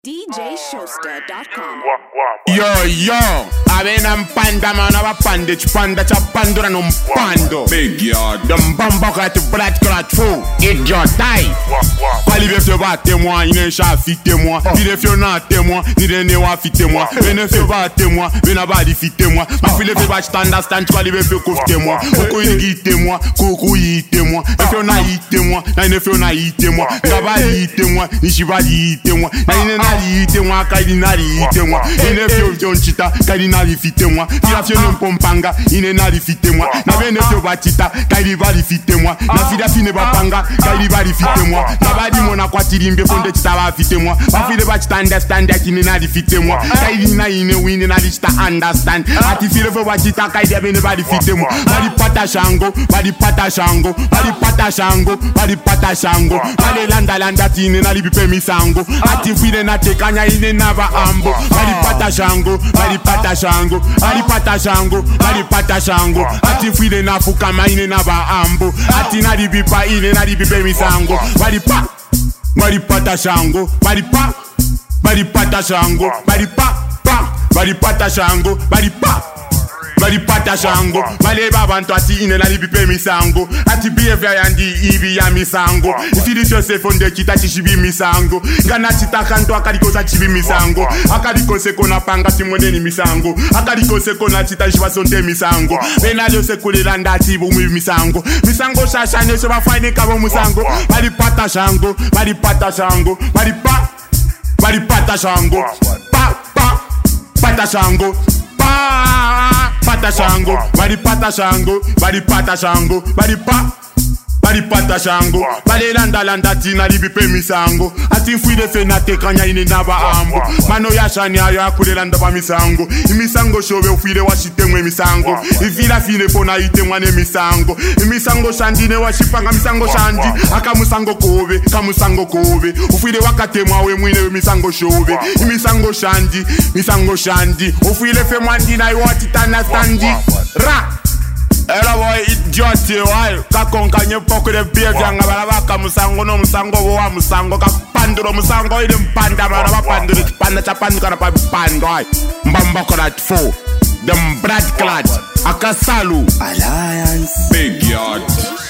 DJShowster.com. Yo, avena mpanda mana vapande chipanda cha pandura no mpando Big yard. dem bamba kati brat krat fou idiot die Kwali befyo ba témoin ine sha fi témoin ni defyo na témoin ni de ne wa fi témoin ene fyo ba témoin bena ba di fi témoin ma file fe ba understand kwali befyo ko témoin ko yi témoin ko yi témoin defyo na yi témoin na ine fyo na yi témoin ga ba yi témoin ni shi ba yi témoin na ine na yi témoin ka di na yi témoin ine fyo chita ka di na di fi témoin tira fyo no pompanga ine na di fi témoin na bene fyo ba chita ka di ba di fi témoin na fida fine ba panga ka di ba di fi témoin na ba di mona kwa tirimbe fonde chita ba fi témoin ba file ba chita understand that ine na di fi témoin ka di na ine win na di chita understand ati file fo ba chita ka di bene ba di fi témoin ba di pata shango ba di pata shango ba di pata shango ba di pata shango ba le landa tine na li bipe misango ati file na tekanya ine na ba ambo ba di pata shango ba di pata shango ba di pata shango ba di pata shango ati file na fukama ine na ba ambo ati na di bipa ine na di bipe misango ba di pa ba di pata shango ba di pa ba di pata shango ba di pa ba di pata shango ba di pa bari pata shango bale babantu ati ine na libipe misango ati behavior yandi ibi ya misango ifidi Joseph onde kita chishibi misango ngana chita kanto akaliko sa chibi misango akaliko se kona panga timone ni misango akaliko se kona chita shiba sonde misango bena Jose kulila ndati bu misango misango shashane so ba fine kabo musango bari pata shango bari pata shango bari pa bari pata shango pa pata shango pata shango, bari pata shango, bari pata shango, bari pata shango, bari landa tina libipe misango. Ati fide fe na tekanya ine naba ambo. Mano ya shani ayo akule landa pa misango. Imisango shobe ufide washite mwe misango. Ifida fine pona ite mwane misango. Imisango shandi ne washipanga misango shandi. Aka musango kobe. Ufide wakate mwawe mwine misango shobe. Imisango shandi. Ufide fe mwandi na iwati tana standi. Ra! Ela boy idiot why kakonkanye poko de behavior ngabalabaka musango no musango wa musango ka panduro musango ile mpanda mara bapanduro panda chapandi kana pa pando ay mbamba korat fo them brad clad akasalu Big yard.